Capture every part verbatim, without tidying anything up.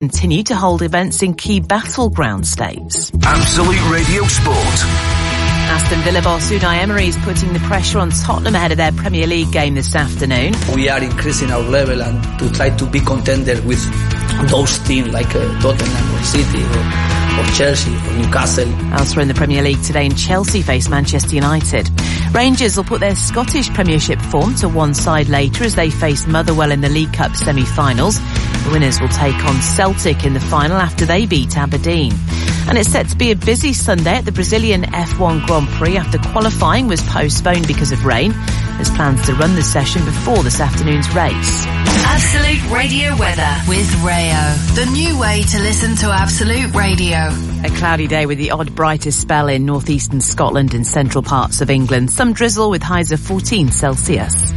continue to hold events in key battleground states. Absolute Radio Sport. Aston Villa boss Unai Emery is putting the pressure on Tottenham ahead of their Premier League game this afternoon. We are increasing our level and to try to be contender with those teams like uh, Tottenham or City or, or Chelsea or Newcastle. Elsewhere in the Premier League today, and Chelsea face Manchester United. Rangers will put their Scottish Premiership form to one side later as they face Motherwell in the League Cup semi-finals. The winners will take on Celtic in the final after they beat Aberdeen. And it's set to be a busy Sunday at the Brazilian F one Grand Prix after qualifying was postponed because of rain. There's plans to run the session before this afternoon's race. Absolute Radio weather with Rayo, the new way to listen to Absolute Radio. A cloudy day with the odd brightest spell in northeastern Scotland and central parts of England. Some drizzle with highs of fourteen Celsius.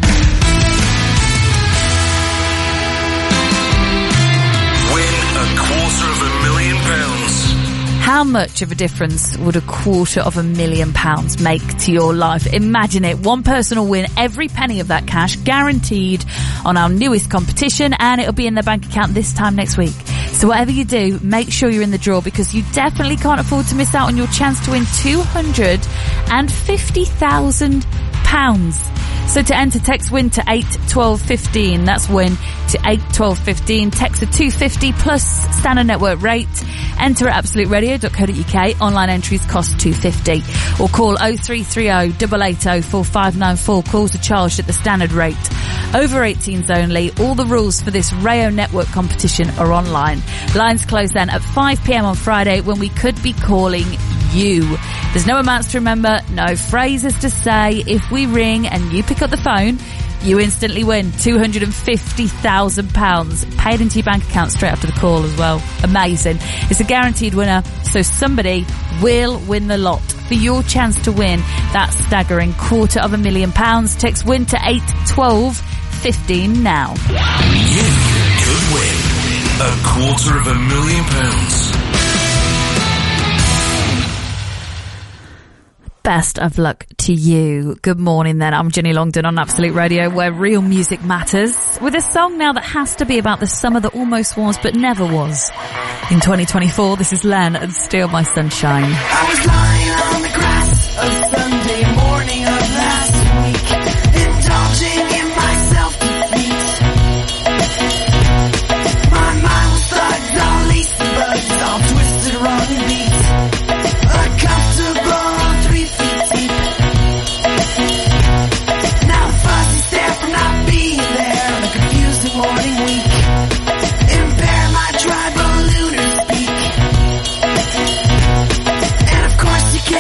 How much of a difference would a quarter of a million pounds make to your life? Imagine it. One person will win every penny of that cash, guaranteed, on our newest competition, and it'll be in their bank account this time next week. So whatever you do, make sure you're in the draw, because you definitely can't afford to miss out on your chance to win two hundred fifty thousand pounds. So to enter, text WIN to eight twelve fifteen. That's WIN to eight twelve fifteen. Text to two fifty plus standard network rate. Enter at absolute radio dot co dot uk. Online entries cost two fifty. Or call oh three three oh, eight eight oh, four five nine four. Calls are charged at the standard rate. Over eighteens only. All the rules for this Rayo Network competition are online. Lines close then at five p.m. on Friday, when we could be calling you. There's no amounts to remember, no phrases to say. If we ring and you pick up the phone, you instantly win two hundred fifty thousand pounds paid into your bank account straight after the call as well. Amazing. It's a guaranteed winner, so somebody will win the lot. For your chance to win that staggering quarter of a million pounds, text WIN to eight twelve fifteen now. You could win a quarter of a million pounds. Best of luck to you. Good morning then. I'm Jenny Longdon on Absolute Radio, where real music matters. With a song now that has to be about the summer that almost was but never was. In twenty twenty-four, this is Len and Steal My Sunshine. I was lying on the grass of Sunday morning of last week, indulging in my self-defeat. My mind was thugs, all lacy bugs, all twisted, wrong and beat. A comfortable three feet deep. Now the fuzzy stare from not being there on a confusing morning week. Impair my tribal lunar speak. And of course you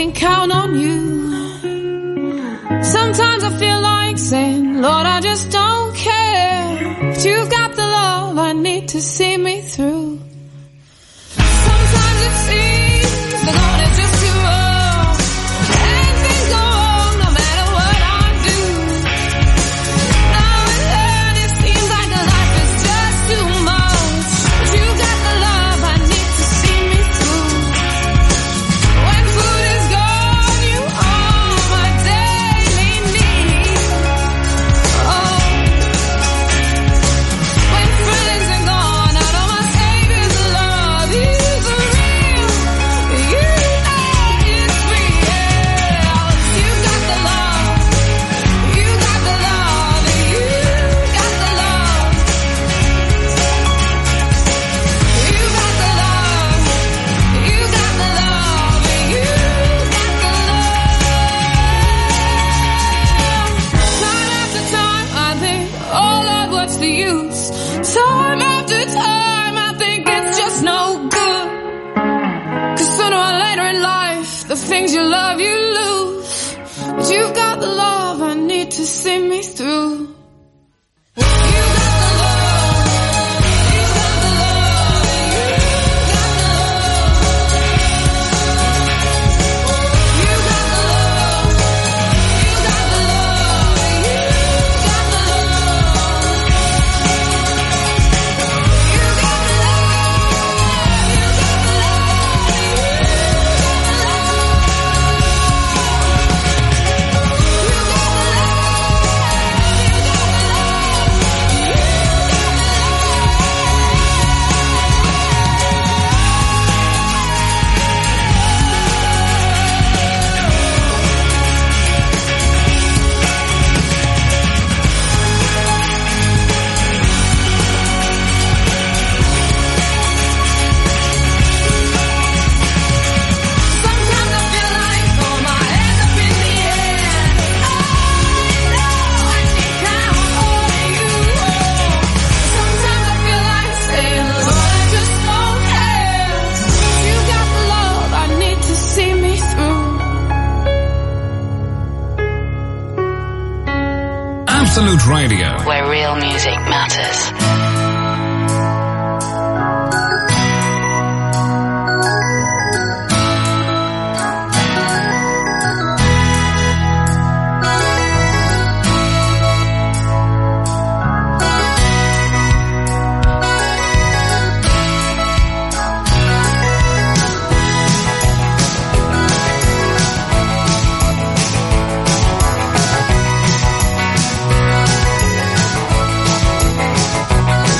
can count on you. Sometimes I feel like saying, Lord, I just don't care. But you've got the love I need to see me through. Sometimes it seems the going is just too rough, and things go wrong no matter what I do. Now and then it seems like life is just too much, but you've got the love I need to see me through. When food is gone, you are my daily need. Oh, when friends are gone, I know my Savior's love is real. You know it's real. You got the love, you got the love, you got the love. You got the love, you got the love, you got the love. Time after time I think, oh Lord, what's the use? Time after time I think it's just no good. Cause sooner or later in life, the things you love you lose. But you've got the love I need to see me through. You got the love, you got the love, you got the love. You got the love, you got the love, you got the love. You got the love, you got the Sometimes I feel like throw my hands up in the air. I know I can count on you. Sometimes I feel like saying, Lord, I just don't care. You got the love I need to see me through. Absolute Radio. Where real music matters. You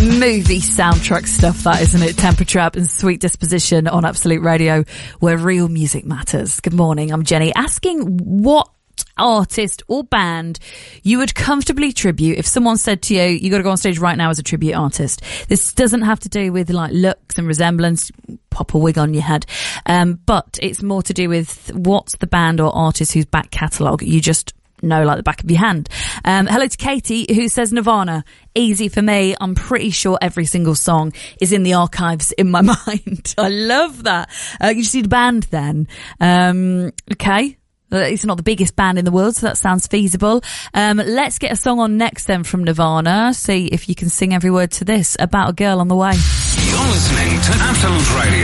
Movie soundtrack stuff, that, isn't it? Temper Trap and Sweet Disposition on Absolute Radio, where real music matters. Good morning, I'm Jenny, asking what artist or band you would comfortably tribute if someone said to you, you got to go on stage right now as a tribute artist. This doesn't have to do with like looks and resemblance, pop a wig on your head, um, but it's more to do with what's the band or artist whose back catalogue you just know like the back of your hand. Um, hello to Katie, who says Nirvana. Easy for me. I'm pretty sure every single song is in the archives in my mind. I love that. Uh, you just need a band then. Um, okay. It's not the biggest band in the world, so that sounds feasible. Um, let's get a song on next then from Nirvana. See if you can sing every word to this. About a Girl on the Way. You're listening to Absolute Radio.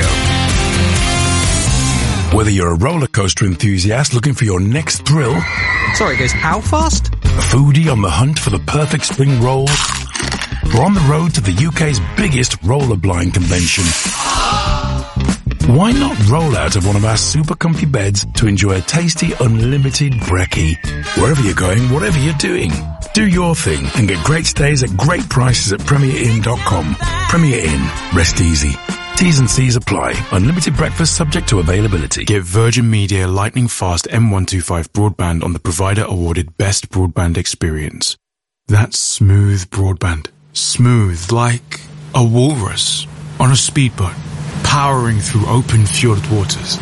Whether you're a roller coaster enthusiast looking for your next thrill, sorry, it goes how fast? A foodie on the hunt for the perfect spring roll, or on the road to the U K's biggest roller blind convention, why not roll out of one of our super comfy beds to enjoy a tasty unlimited brekkie? Wherever you're going, whatever you're doing, do your thing and get great stays at great prices at Premier Inn dot com. Premier Inn. Rest easy. T's and C's apply. Unlimited breakfast subject to availability. Give Virgin Media lightning fast M one twenty-five broadband on the provider awarded best broadband experience. That's smooth broadband. Smooth like a walrus on a speedboat, powering through open fjord waters.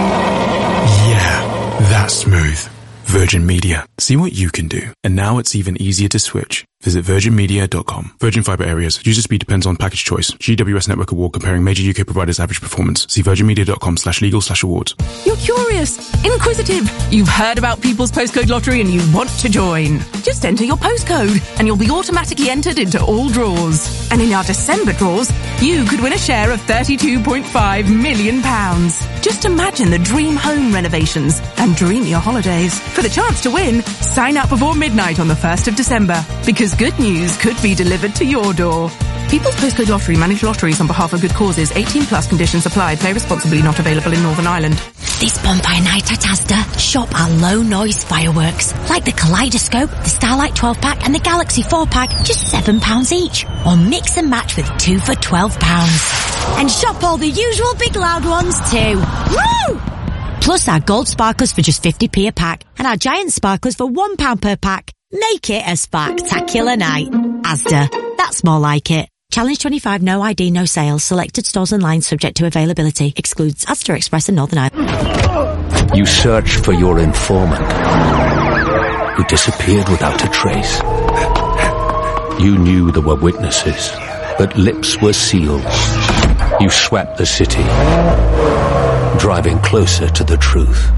Yeah, that's smooth. Virgin Media. See what you can do. And now it's even easier to switch. Visit virgin media dot com. Virgin Fibre areas. User speed depends on package choice. G W S Network Award comparing major U K providers' average performance. See virgin media dot com slash legal slash awards. You're curious, inquisitive. You've heard about People's Postcode Lottery and you want to join. Just enter your postcode and you'll be automatically entered into all draws. And in our December draws, you could win a share of thirty-two point five million pounds. Just imagine the dream home renovations and dream your holidays. For the chance to win, sign up before midnight on the first of December. Because good news could be delivered to your door. People's Postcode Lottery manage lotteries on behalf of good causes. eighteen plus conditions apply. Play responsibly. Not available in Northern Ireland. This bonfire night at Asda, shop our low noise fireworks. Like the Kaleidoscope, the Starlight twelve pack and the Galaxy four pack, just seven pounds each. Or mix and match with two for twelve pounds. And shop all the usual big loud ones too. Woo! Plus our gold sparklers for just fifty p a pack. And our giant sparklers for one pound per pack. Make it a sparktacular night. Asda. That's more like it. Challenge twenty-five, no I D, no sales. Selected stores and lines subject to availability. Excludes Asda Express and Northern Ireland. You search for your informant, who disappeared without a trace. You knew there were witnesses, but lips were sealed. You swept the city, driving closer to the truth,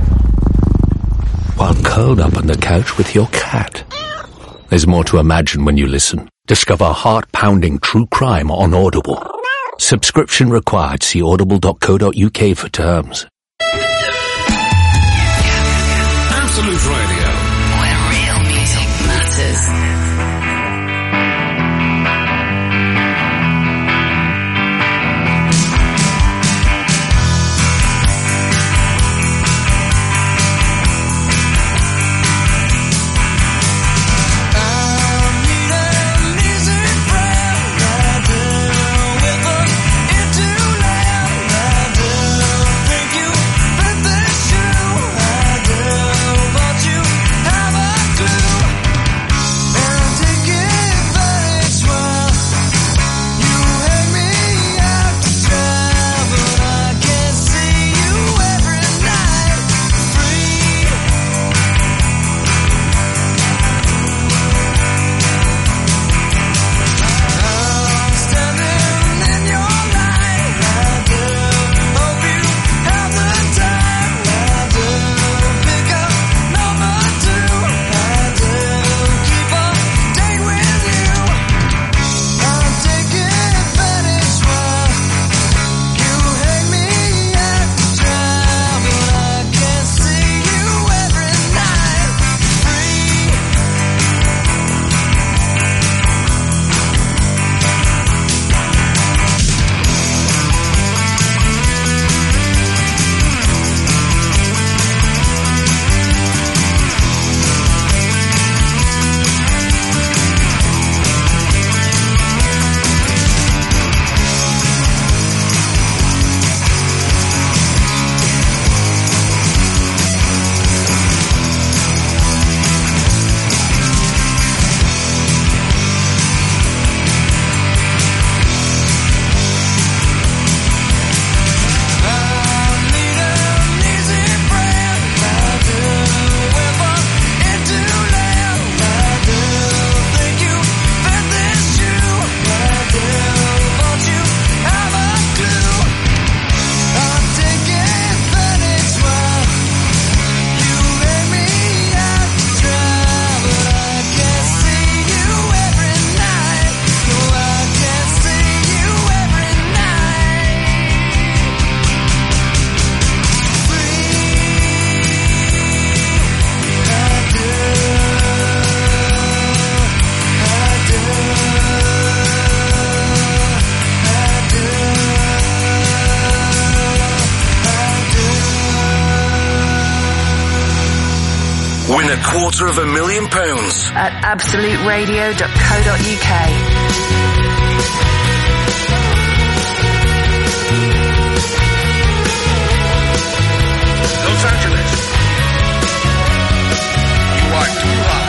while curled up on the couch with your cat. There's more to imagine when you listen. Discover heart-pounding true crime on Audible. Subscription required. See audible dot co dot uk for terms. Absolute Radio, where real music matters. You a quarter of a million pounds. At absolute radio dot co dot uk. Los Angeles. You are too hot.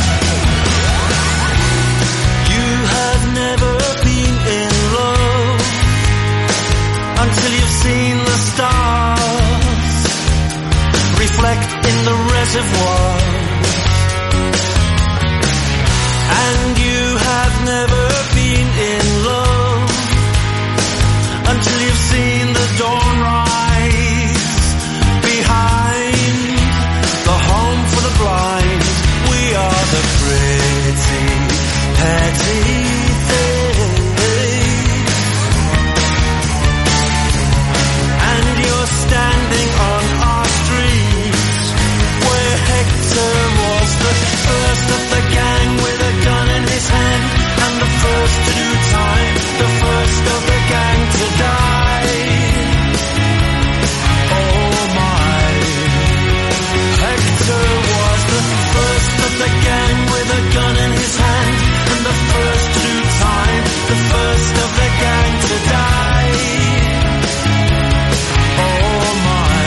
You have never been in love until you've seen the stars reflect in the reservoir. And you have never been in love until you've seen the dawn rise behind the home for the blind. We are the pretty, petty things. And you're standing on our streets where Hector was the first of the gang with a gun in his hand, and the first to do time, the first of the gang to die. Oh my, Hector was the first of the gang with a gun in his hand, and the first to do time, the first of the gang to die. Oh my,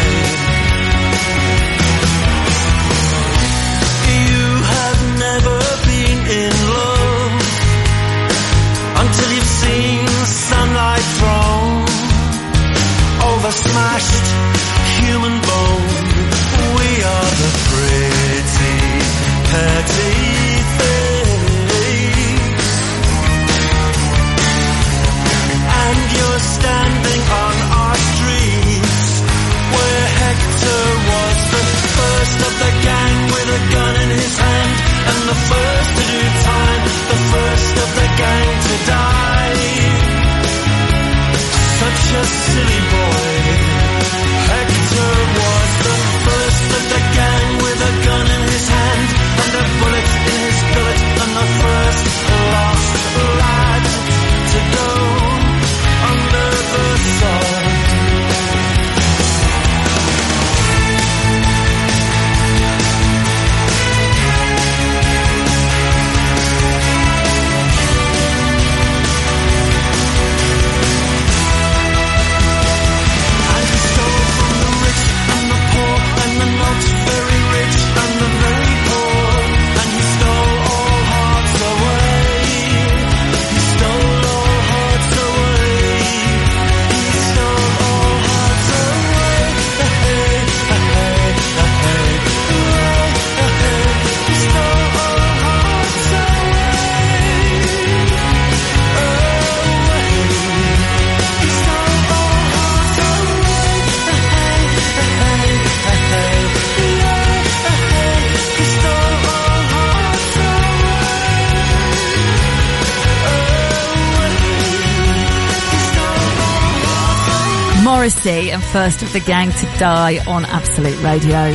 you have never been in love until you've seen sunlight thrown over smashed human bone. We are the pretty, petty things. And you're standing on our streets where Hector was the first of the gang with a gun in his hand, and the first to do time, the first of the gang to die. Such a silly boy. Hector was the first of the gang with a gun in his hand and a bullet in his gullet, and the first lost lad to go under the sun. Morrissey and First of the Gang to Die on Absolute Radio.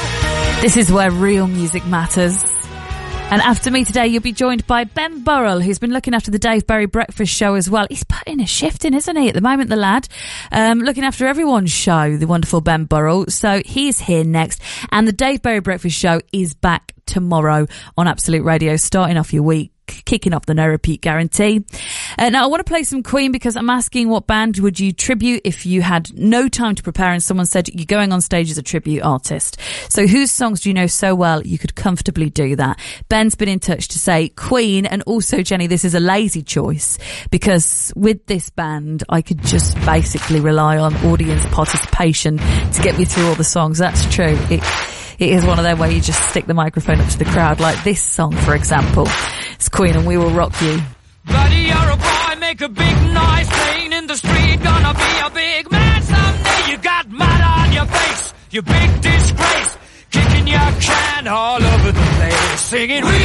This is where real music matters. And after me today, you'll be joined by Ben Burrell, who's been looking after the Dave Berry Breakfast Show as well. He's putting a shift in, isn't he, at the moment, the lad? Um, looking after everyone's show, the wonderful Ben Burrell. So he's here next. And the Dave Berry Breakfast Show is back tomorrow on Absolute Radio, starting off your week, kicking off the no repeat guarantee. Uh, now I want to play some Queen because I'm asking what band would you tribute if you had no time to prepare and someone said you're going on stage as a tribute artist. So whose songs do you know so well you could comfortably do that? Ben's been in touch to say Queen, and also Jenny, this is a lazy choice because with this band I could just basically rely on audience participation to get me through all the songs. That's true. It It is one of them where you just stick the microphone up to the crowd, like this song, for example. It's Queen and We Will Rock You. Buddy, you're a boy, make a big noise, playing in the street, gonna be a big man someday. You got mud on your face, you big disgrace, kicking your can all over the place, singing, We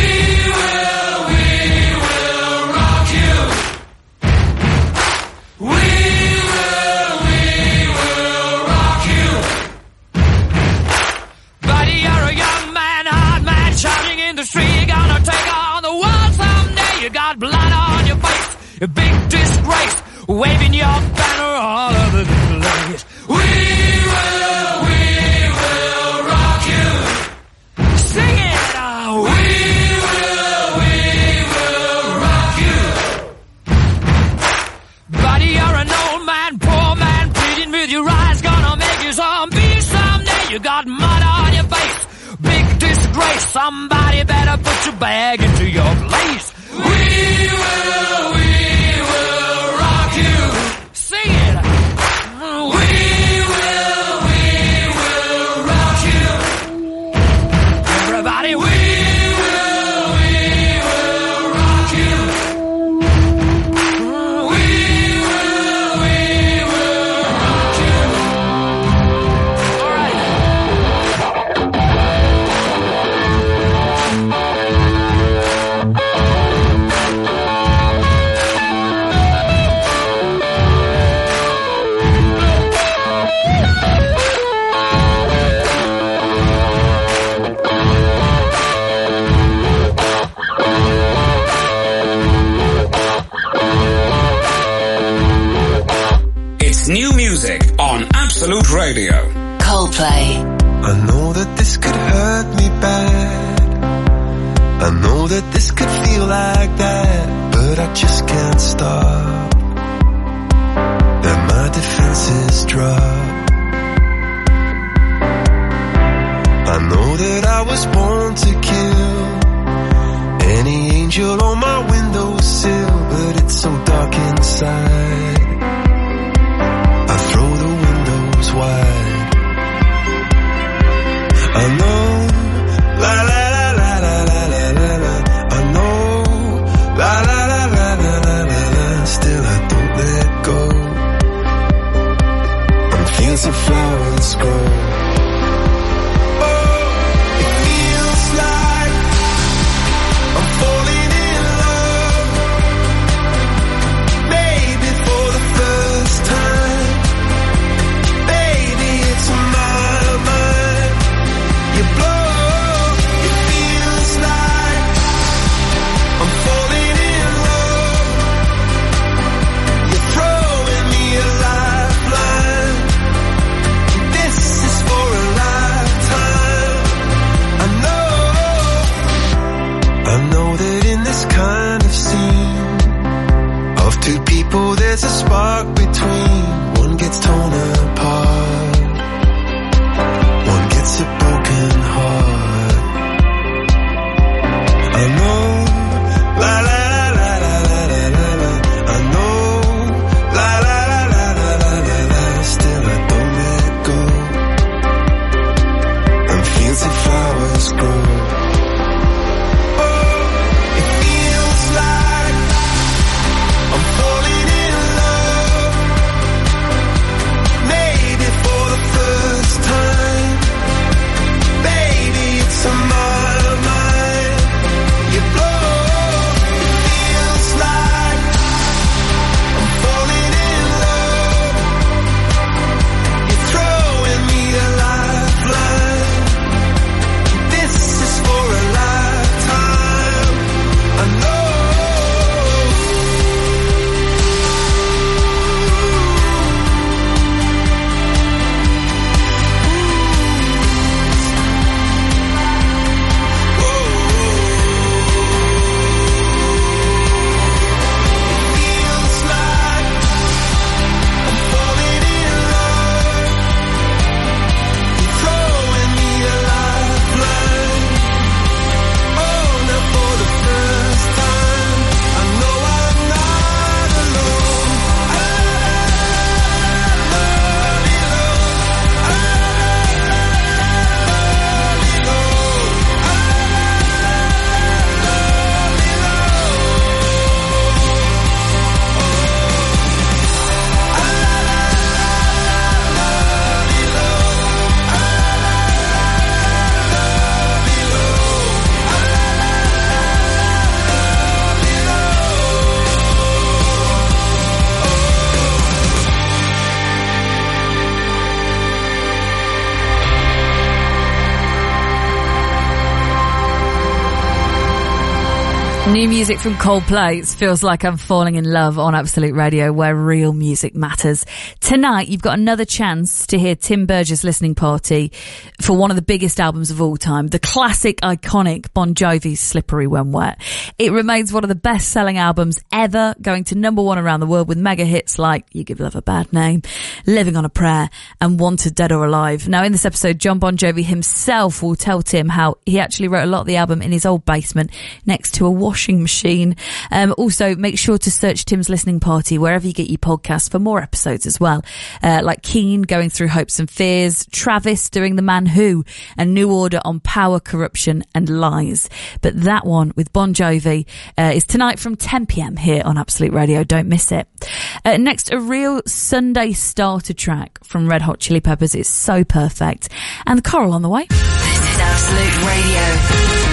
will, we will rock you. We will, we will rock you. Buddy, you're a young man, hard man, shouting in the street, gonna take on the world someday. You got blood on your face, a big disgrace, waving your banner all over the place. We will, we will rock you. Sing it on. somebody better put your bag into your place. We will, we will rock you. Sing it. We will, we will rock you. Everybody, we will, we will rock you. We will, we will rock you. All right. It's new music on Absolute Radio. Coldplay. I know that this could hurt me bad. I know that this could feel like that, but I just can't stop. Then my defenses drop. I know that I was born to kill any angel on my windowsill, but it's so dark inside. I throw the windows wide. I know, la la la la la la la la la. I know, la la la la la la la la. Still I don't let go. I'm feeling some flowers grow. Oh, it feels like I'm falling in love. Maybe for the first time. Baby, it's on my mind. You blow, it feels like I'm falling in love. You're throwing me a lifeline. This is for a lifetime. I know, I know that in this kind of scene of two people there's a spark between. One gets torn apart, one gets a broken heart. I know, la la la la la la la la. I know, la la la la la la la la. Still I don't let go. I'm feeling some flowers grow. Oh, it feels like I'm falling in love. Maybe for the first time. Baby, it's on my mind. You blow, it feels like I'm falling in love. You're throwing me a lifeline. This is for a lifetime. I know. Feels like I'm falling in love. You're throwing me a lifeline. Oh, now for the first time, I know I'm not alone. New music from Coldplay. It feels like I'm falling in love on Absolute Radio, where real music matters. Tonight, you've got another chance to hear Tim Burgess' listening party for one of the biggest albums of all time, the classic, iconic Bon Jovi's Slippery When Wet. It remains one of the best-selling albums ever, going to number one around the world with mega hits like You Give Love a Bad Name, Living on a Prayer, and Wanted Dead or Alive. Now, in this episode, John Bon Jovi himself will tell Tim how he actually wrote a lot of the album in his old basement next to a washing machine. Um, also, make sure to search Tim's Listening Party wherever you get your podcasts for more episodes as well, uh, like Keane going through Hopes and Fears, Travis doing The Man Who, and New Order on power, corruption and lies. But that one with Bon Jovi uh, is tonight from ten p.m. here on Absolute Radio. Don't miss it. Uh, next, a real Sunday starter track from Red Hot Chili Peppers. It's so perfect. And the Coral on the way. This is Absolute Radio.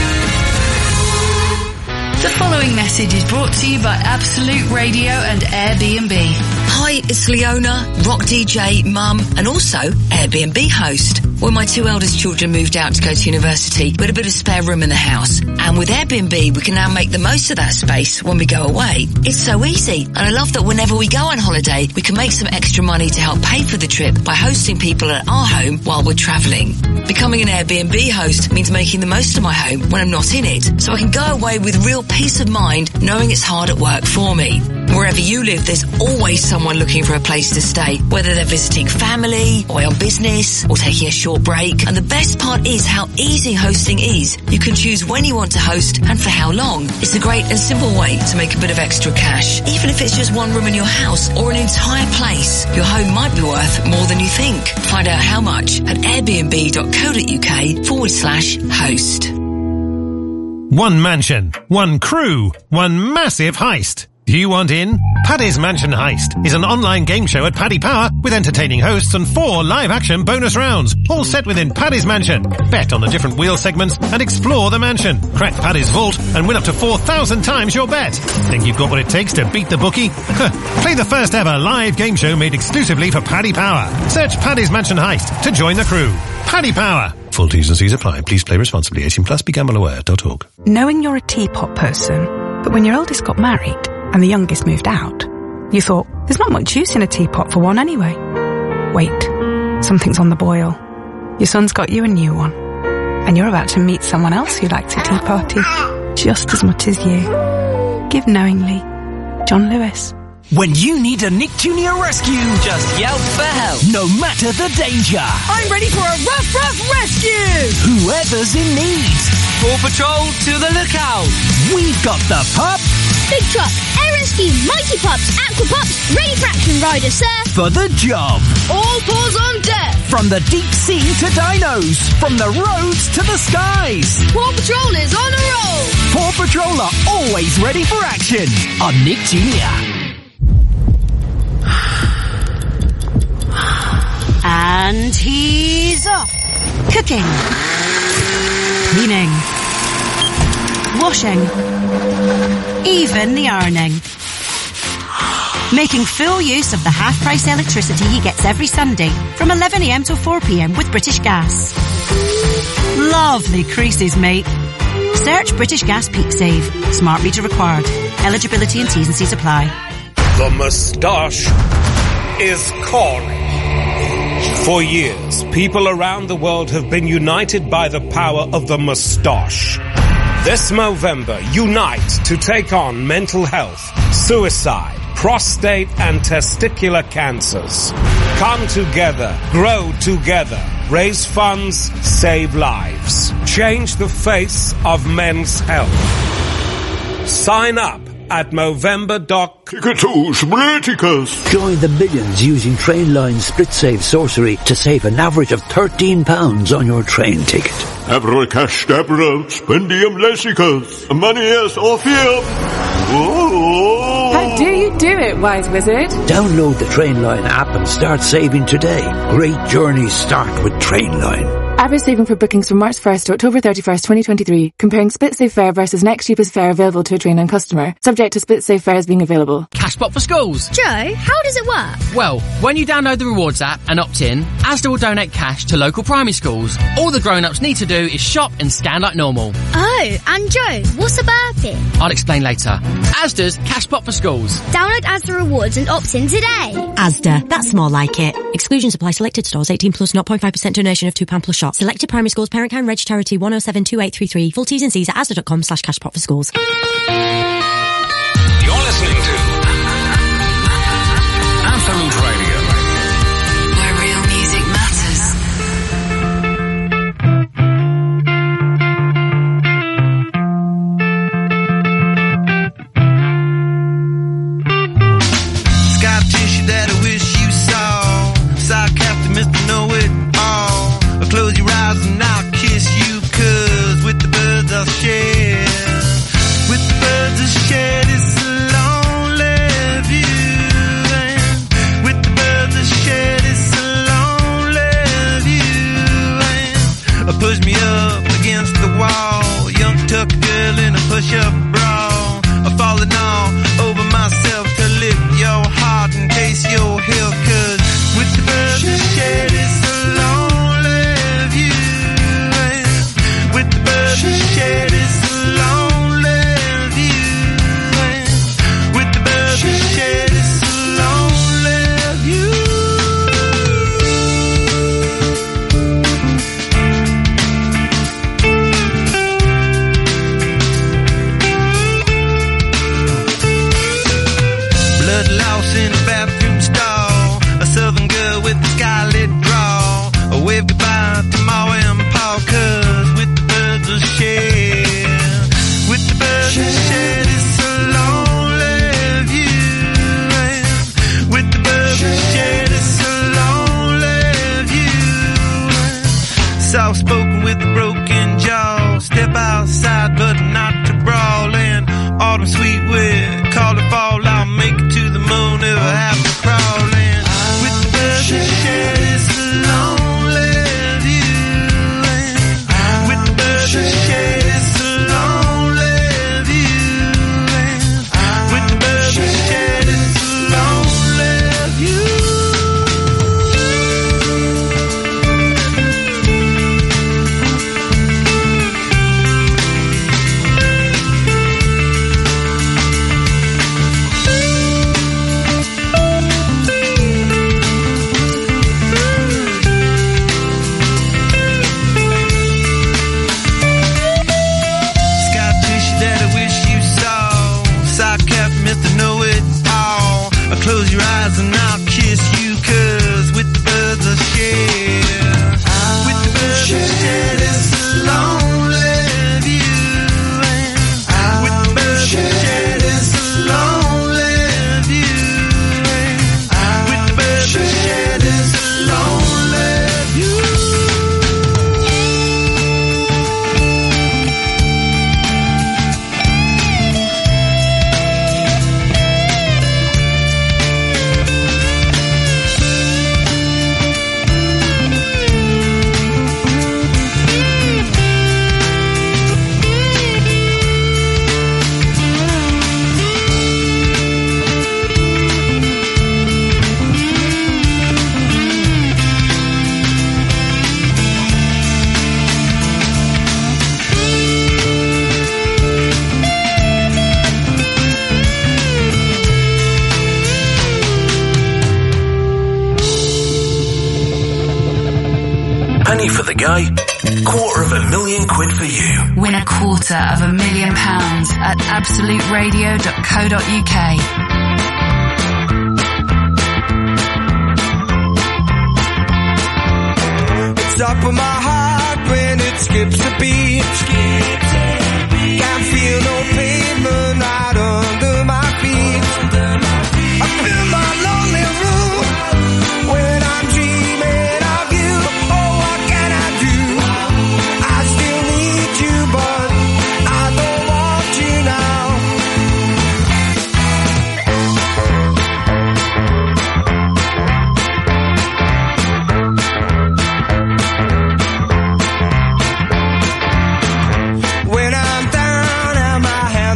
The following message is brought to you by Absolute Radio and Airbnb. Hi, it's Leona, rock D J, mum, and also Airbnb host. When my two eldest children moved out to go to university, we had a bit of spare room in the house. And with Airbnb, we can now make the most of that space when we go away. It's so easy. And I love that whenever we go on holiday, we can make some extra money to help pay for the trip by hosting people at our home while we're travelling. Becoming an Airbnb host means making the most of my home when I'm not in it, so I can go away with real peace of mind knowing it's hard at work for me. Wherever you live, there's always someone looking for a place to stay, whether they're visiting family, away on business, or taking a short break. And the best part is how easy hosting is. You can choose when you want to host and for how long. It's a great and simple way to make a bit of extra cash. Even if it's just one room in your house or an entire place, your home might be worth more than you think. Find out how much at airbnb.co.uk forward slash host. One mansion, one crew, one massive heist. Do you want in? Paddy's Mansion Heist is an online game show at Paddy Power with entertaining hosts and four live-action bonus rounds, all set within Paddy's Mansion. Bet on the different wheel segments and explore the mansion. Crack Paddy's vault and win up to four thousand times your bet. Think you've got what it takes to beat the bookie? Play the first ever live game show made exclusively for Paddy Power. Search Paddy's Mansion Heist to join the crew. Paddy Power. Full T's and C's apply. Please play responsibly. eighteen plus, be gamble aware dot org. Knowing you're a teapot person, but when your eldest got married and the youngest moved out, you thought, there's not much use in a teapot for one anyway. Wait, something's on the boil. Your son's got you a new one, and you're about to meet someone else who likes a tea party just as much as you. Give knowingly. John Lewis. When you need a Nick Junior rescue, just yell for help, no matter the danger. I'm ready for a rough, rough rescue! Whoever's in need. Paw Patrol to the lookout. We've got the pup. Big truck, air rescue, mighty pups, aqua pups, ready for action riders, sir. For the job. All paws on deck. From the deep sea to dinos, from the roads to the skies. Paw Patrol is on a roll. Paw Patrol are always ready for action on Nick Junior And he's off. Cooking. Cleaning. Washing. Even the ironing. Making full use of the half-price electricity he gets every Sunday from eleven a m till four p m with British Gas. Lovely creases, mate. Search British Gas Peak Save. Smart meter required. Eligibility and T's and C's apply. The moustache is calling. For years, people around the world have been united by the power of the moustache. This Movember, unite to take on mental health, suicide, prostate and testicular cancers. Come together, grow together, raise funds, save lives. Change the face of men's health. Sign up at Movember dot com. Join the millions using Trainline Split Save Sorcery to save an average of thirteen pounds on your train ticket. Abra cash dabra, spendium lessicus, manias orpheum. How do you do it, wise wizard? Download the Trainline app and start saving today. Great journeys start with Trainline. Average saving for bookings from March first to October thirty-first, twenty twenty-three. Comparing Split Save fare versus next cheapest fare available to a Trainline customer. Subject to Split Save fares being available. Cashbot for schools. Joe, how does it work? Well, when you download the rewards app and opt in, Asda will donate cash to local primary schools. All the grown-ups need to do is shop and scan like normal. Oh, and Joe, what's a burpee? I'll explain later. Asda's Cashbot for schools. Download Asda Rewards and opt in today. Asda, that's more like it. Exclusions apply. Selected stores. eighteen plus, zero point five percent donation of two pounds plus shop. pot. Selected primary schools, parent count, reg charity one oh seven two eight three three. Full T's and C's at asda.com slash cash pot for schools. You're listening to Absolute Radio, where real music matters. Scar tissue that I wish you saw. Sarcastic Mister Know-It-All. Close your eyes and I'll kiss you, 'cause with the birds I'll share. With the birds I'll share this lonely view. And with the birds I'll share this lonely view. And push me up against the wall. Young tuck girl in a push-up bra. I'm falling all over myself to lift your heart and taste your hill. 'Cause with the birds I'll share this lonely view. And with the birds I'll share this lonely view. And with the birds I'll share this lonely view. Blood loss in a bathroom stall. A southern girl with a scarlet draw. A wave goodbye to Ma and Pa, 'cause with the birds I'll share. With the birds I'll share this lonely view. And with the birds I'll share this lonely view. Soft spoken with a broken jaw. Step outside but not to brawl. And autumn sweet with call it fall. I'll make it to the moon if I have to crawl. And with the birds I'll share this lonely view. And with the birds I'll share this lonely view. And with the birds I'll share this lonely view. Scar tissue that I wish you saw. Sarcastic Mister Know-It-All. Close your eyes and I'll kiss you, 'cause with the birds I'll share. With the birds I'll share this lonely view. And with the birds I'll share this lonely view. And with the birds I'll share this lonely view. penny for the guy, quarter of a million quid for you. Win a quarter of a million pounds at absolute radio dot co dot uk. Top of my heart when it skips a beat. Can't feel no pavement right under my feet. I feel my lonely room when I'm dreaming of you. Oh, what can I do? I still need you, but I don't want you now. When I'm down and my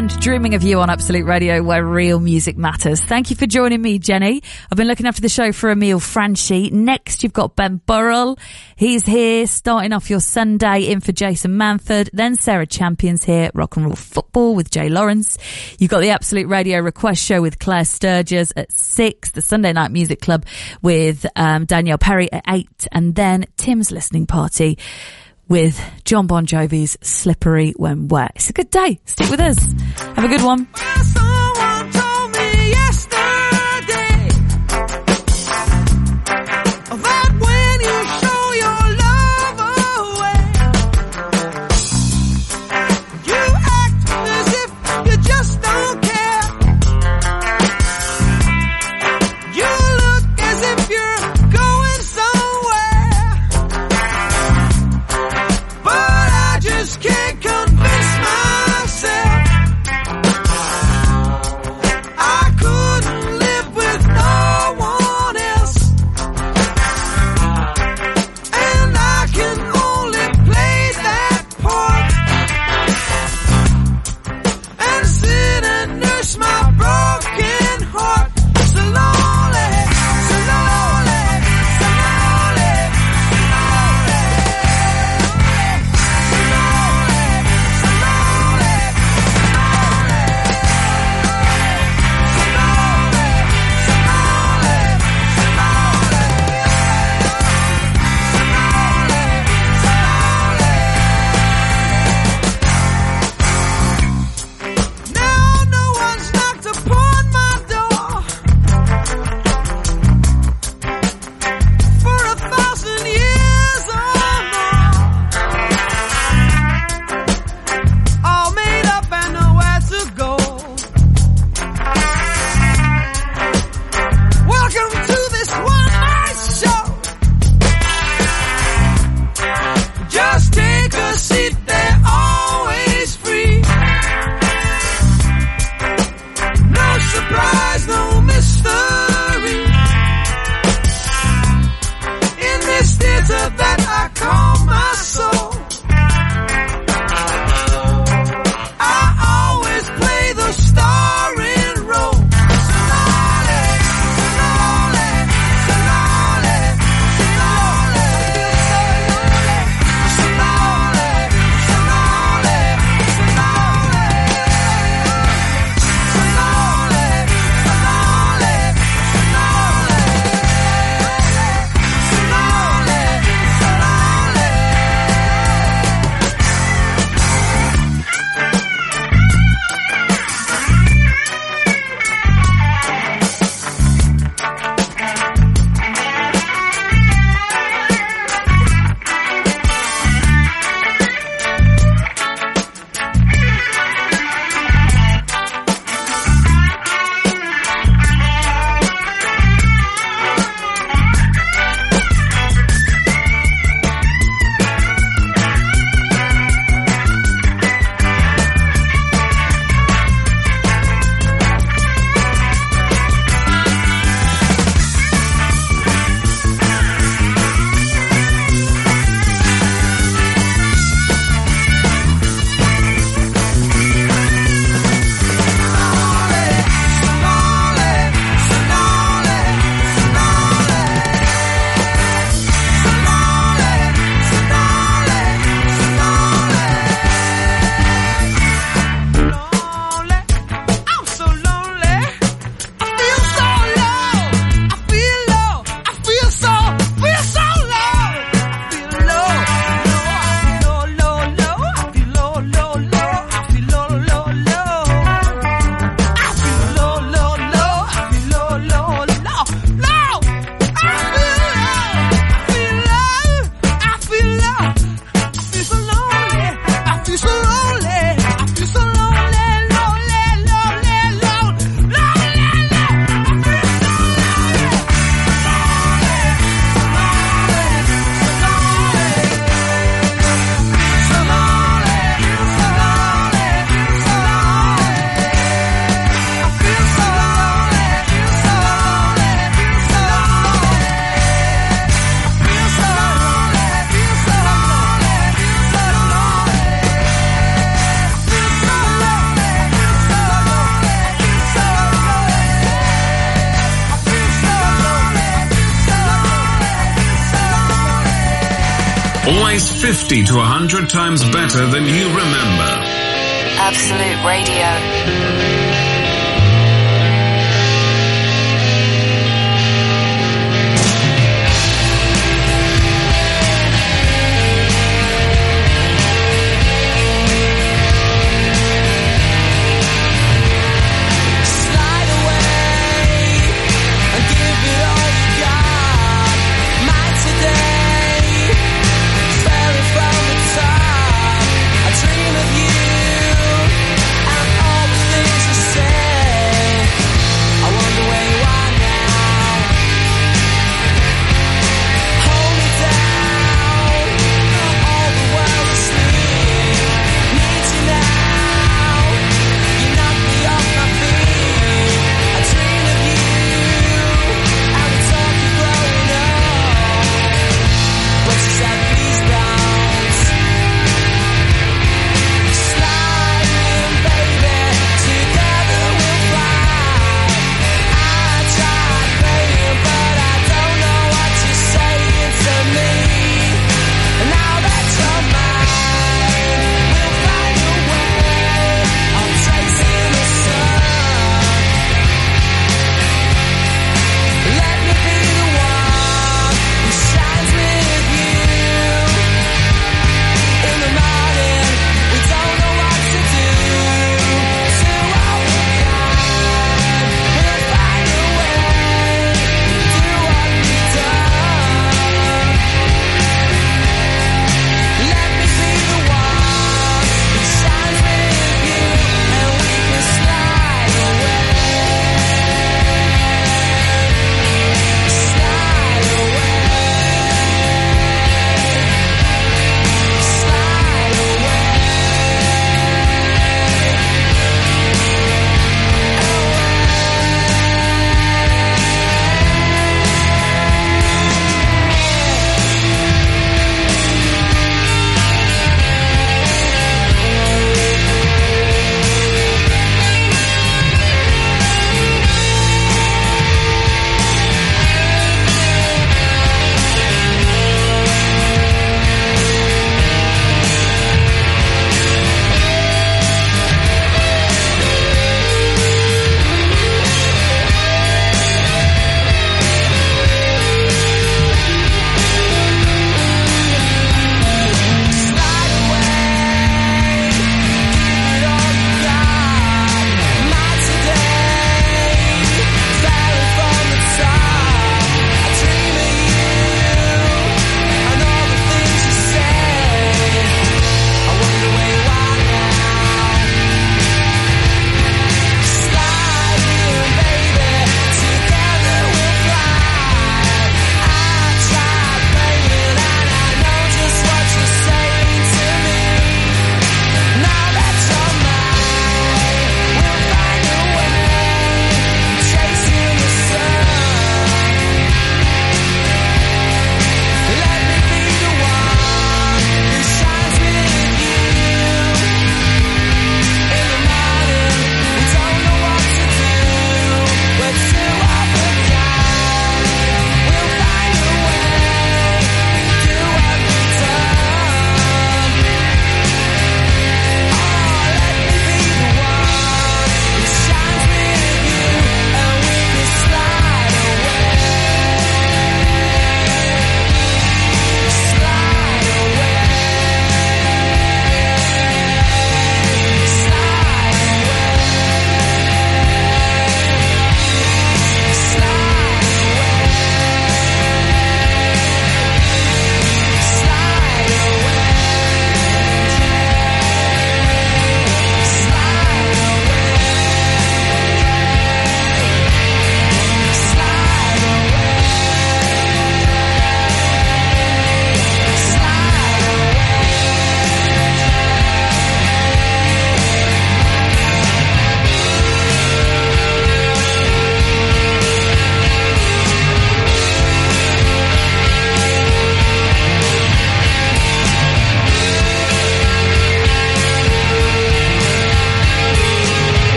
and Dreaming of You on Absolute Radio, where real music matters. Thank you for joining me, Jenny. I've been looking after the show for Emile Franchi. Next, you've got Ben Burrell. He's here, starting off your Sunday, in for Jason Manford. Then Sarah Champion's here, Rock and Roll Football with Jay Lawrence. You've got the Absolute Radio Request Show with Claire Sturgis at six. The Sunday Night Music Club with um, Danielle Perry at eight. And then Tim's Listening Party with John Bon Jovi's Slippery When Wet. It's a good day. Stick with us. Have a good one. Someone told me yesterday that when you show your love away, you act as if you just don't care. You look as if you're going somewhere, but I just can't convince myself. I couldn't Always fifty to one hundred times better than you remember. Absolute Radio. Dream of you and all the things you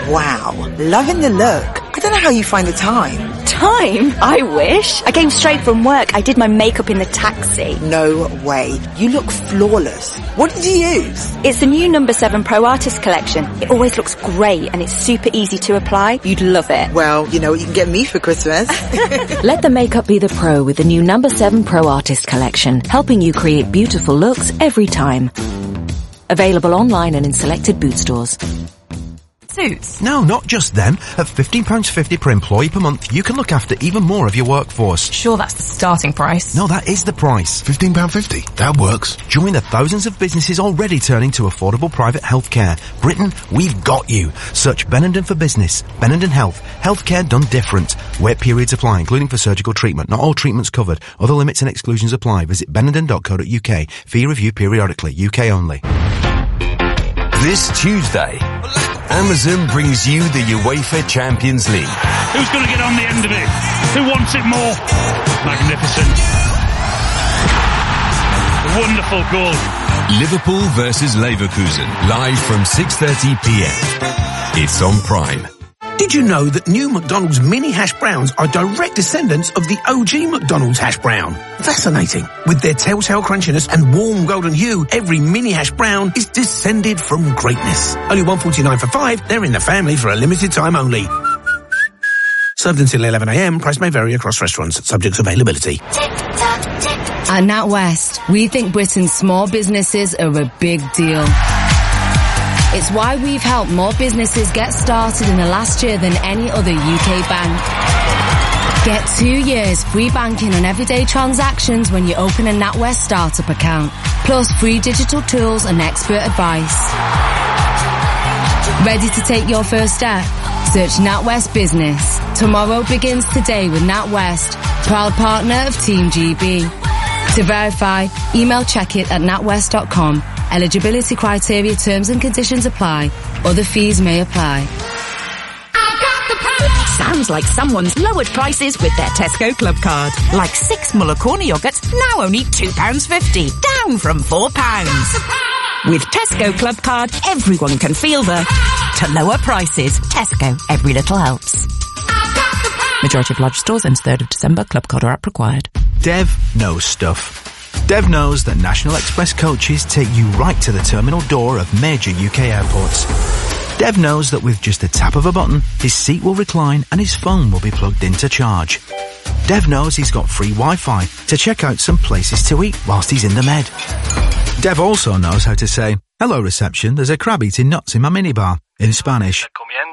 Wow, loving the look. I don't know how you find the time. Time? I wish. I came straight from work. I did my makeup in the taxi. No way. You look flawless. What did you use? It's the new number seven Pro Artist collection. It always looks great and it's super easy to apply. You'd love it. Well, you know what you can get me for Christmas. Let the makeup be the pro with the new number seven Pro Artist collection, helping you create beautiful looks every time. Available online and in selected boot stores. Suits? No, not just them. At fifteen pounds fifty per employee per month, you can look after even more of your workforce. Sure, that's the starting price. No, that is the price. fifteen pounds fifty. That works. Join the thousands of businesses already turning to affordable private healthcare. Britain, we've got you. Search Benenden for Business. Benenden Health. Healthcare done different. Wait periods apply, including for surgical treatment. Not all treatments covered. Other limits and exclusions apply. Visit benenden dot co dot uk. Fee review periodically. U K only. This Tuesday, Amazon brings you the UEFA Champions League. Who's going to get on the end of it? Who wants it more? Magnificent. Wonderful goal. Liverpool versus Leverkusen, live from six thirty p m. It's on Prime. Did you know that new McDonald's mini hash browns are direct descendants of the O G McDonald's hash brown? Fascinating. With their telltale crunchiness and warm golden hue, every mini hash brown is descended from greatness. Only one forty-nine for five, they're in the family for a limited time only. Served until eleven a m, price may vary across restaurants, subject to availability. At NatWest, we think Britain's small businesses are a big deal. It's why we've helped more businesses get started in the last year than any other U K bank. Get two years free banking on everyday transactions when you open a NatWest startup account, plus free digital tools and expert advice. Ready to take your first step? Search NatWest Business. Tomorrow begins today with NatWest, proud partner of Team G B. To verify, email checkit at natwest dot com. Eligibility criteria, terms and conditions apply. Other fees may apply. Sounds like someone's lowered prices with their Tesco Club card. Like six Muller Corner yogurts, now only two pounds fifty, down from four pounds. With Tesco Club card, everyone can feel the to lower prices. Tesco, every little helps. Majority of large stores ends third of December. Club card or app required. Dev knows stuff. Dev knows that National Express coaches take you right to the terminal door of major U K airports. Dev knows that with just a tap of a button, his seat will recline and his phone will be plugged in to charge. Dev knows he's got free Wi-Fi to check out some places to eat whilst he's in the med. Dev also knows how to say, "Hello reception, there's a crab eating nuts in my minibar," in Spanish.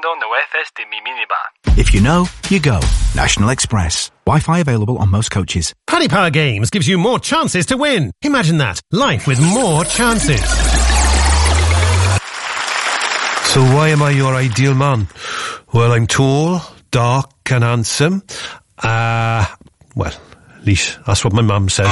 If you know, you go. National Express. Wi-Fi available on most coaches. Paddy Power Games gives you more chances to win. Imagine that. Life with more chances. So why am I your ideal man? Well, I'm tall, dark and handsome. Uh, well, at least that's what my mum says.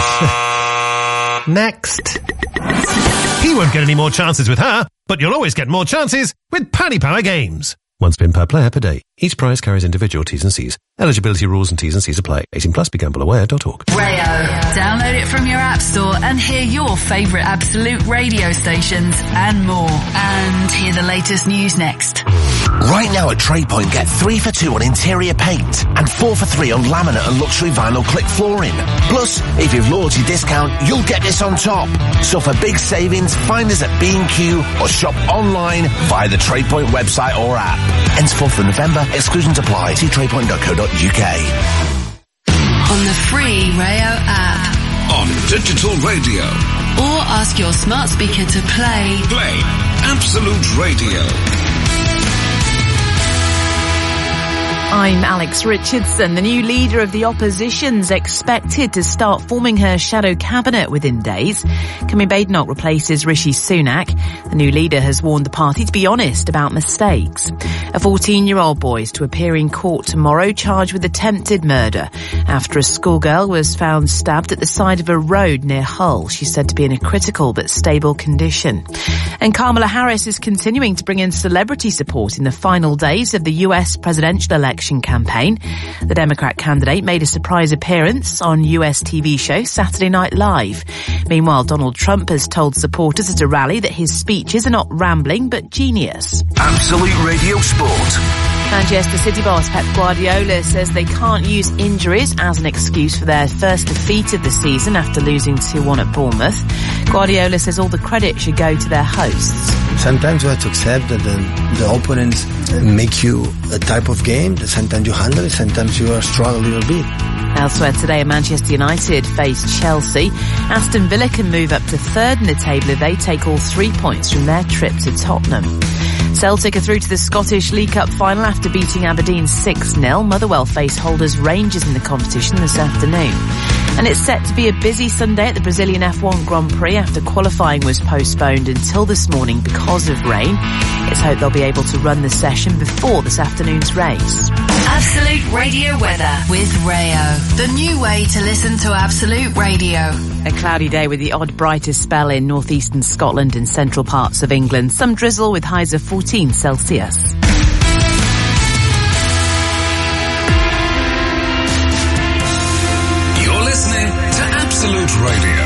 Next. He won't get any more chances with her, but you'll always get more chances with Paddy Power Games. One spin per player per day. Each prize carries individual T's and C's. Eligibility rules and T's and C's apply. eighteen plus, be gamble aware dot org. Rayo. Download it from your app store and hear your favourite Absolute radio stations and more. And hear the latest news next. Right now at TradePoint, get three for two on interior paint and four for three on laminate and luxury vinyl click flooring. Plus, if you've loyalty discount, you'll get this on top. So for big savings, find us at B and Q or shop online via the TradePoint website or app. Ends fourth of November. Exclusions apply. See tradepoint dot co dot uk. On the free Rayo app. On digital radio. Or ask your smart speaker to play. Play Absolute Radio. I'm Alex Richardson. The new leader of the opposition's expected to start forming her shadow cabinet within days. Camille Badenoch replaces Rishi Sunak. The new leader has warned the party to be honest about mistakes. A fourteen-year-old boy is to appear in court tomorrow charged with attempted murder after a schoolgirl was found stabbed at the side of a road near Hull. She's said to be in a critical but stable condition. And Kamala Harris is continuing to bring in celebrity support in the final days of the U S presidential election campaign. The Democrat candidate made a surprise appearance on U S T V show Saturday Night Live. Meanwhile, Donald Trump has told supporters at a rally that his speeches are not rambling but genius. Absolute Radio Sport. Manchester City boss Pep Guardiola says they can't use injuries as an excuse for their first defeat of the season after losing two one at Bournemouth. Guardiola says all the credit should go to their hosts. Sometimes you have to accept that the, the opponents make you a type of game, that sometimes you handle it, sometimes you are strong a little bit. Elsewhere today, Manchester United face Chelsea. Aston Villa can move up to third in the table if they take all three points from their trip to Tottenham. Celtic are through to the Scottish League Cup final after beating Aberdeen six nil. Motherwell face holders Rangers in the competition this afternoon. And it's set to be a busy Sunday at the Brazilian F one Grand Prix after qualifying was postponed until this morning because of rain. It's hoped they'll be able to run the session before this afternoon's race. Absolute Radio weather with Rayo, the new way to listen to Absolute Radio. A cloudy day with the odd brightest spell in northeastern Scotland and central parts of England. Some drizzle with highs of fourteen Celsius. You're listening to Absolute Radio.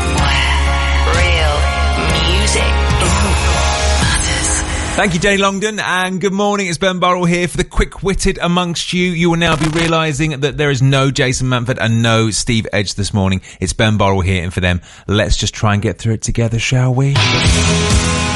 Where real music Thank you, Jenny Longdon, and good morning. It's Ben Burrell here for the quick-witted amongst you. You will now be realising that there is no Jason Manford and no Steve Edge this morning. It's Ben Burrell here, and for them, let's just try and get through it together, shall we?